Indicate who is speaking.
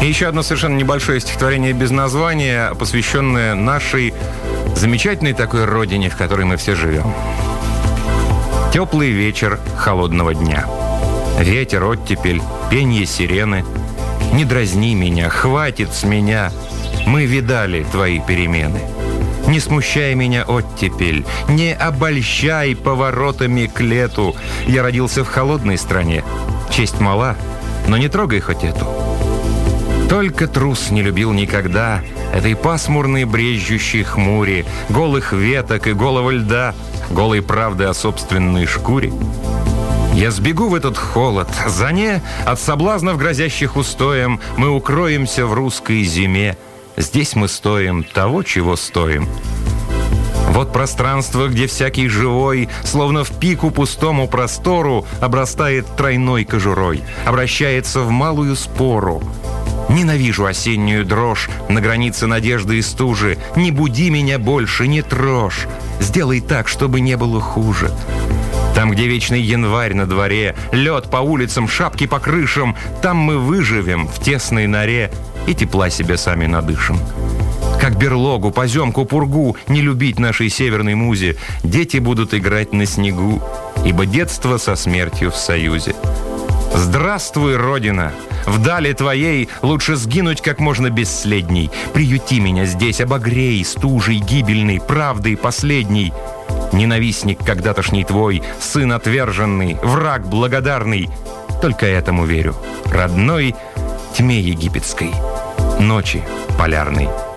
Speaker 1: И еще одно совершенно небольшое стихотворение без названия, посвященное нашей замечательной такой родине, в которой мы все живем. Теплый вечер холодного дня. Ветер, оттепель, пенье сирены. Не дразни меня, хватит с меня. Мы видали твои перемены. Не смущай меня, оттепель, не обольщай поворотами к лету. Я родился в холодной стране. Честь мала, но не трогай хоть эту. Только трус не любил никогда этой пасмурной брезжущей хмури, голых веток и голого льда, голой правды о собственной шкуре. Я сбегу в этот холод, зане, от соблазнов, грозящих устоем, мы укроемся в русской зиме. Здесь мы стоим того, чего стоим. Вот пространство, где всякий живой, словно в пику пустому простору, обрастает тройной кожурой, обращается в малую спору. Ненавижу осеннюю дрожь на границе надежды и стужи. Не буди меня больше, не трожь. Сделай так, чтобы не было хуже. Там, где вечный январь на дворе, лед по улицам, шапки по крышам, там мы выживем в тесной норе и тепла себе сами надышим. Как берлогу, поземку, пургу не любить нашей северной музе, дети будут играть на снегу, ибо детство со смертью в союзе. Здравствуй, Родина! Вдали твоей лучше сгинуть как можно бесследней. Приюти меня здесь, обогрей стужей гибельной, правдой последней. Ненавистник когда-тошний твой, сын отверженный, враг благодарный. Только этому верю, родной тьме египетской, ночи полярной.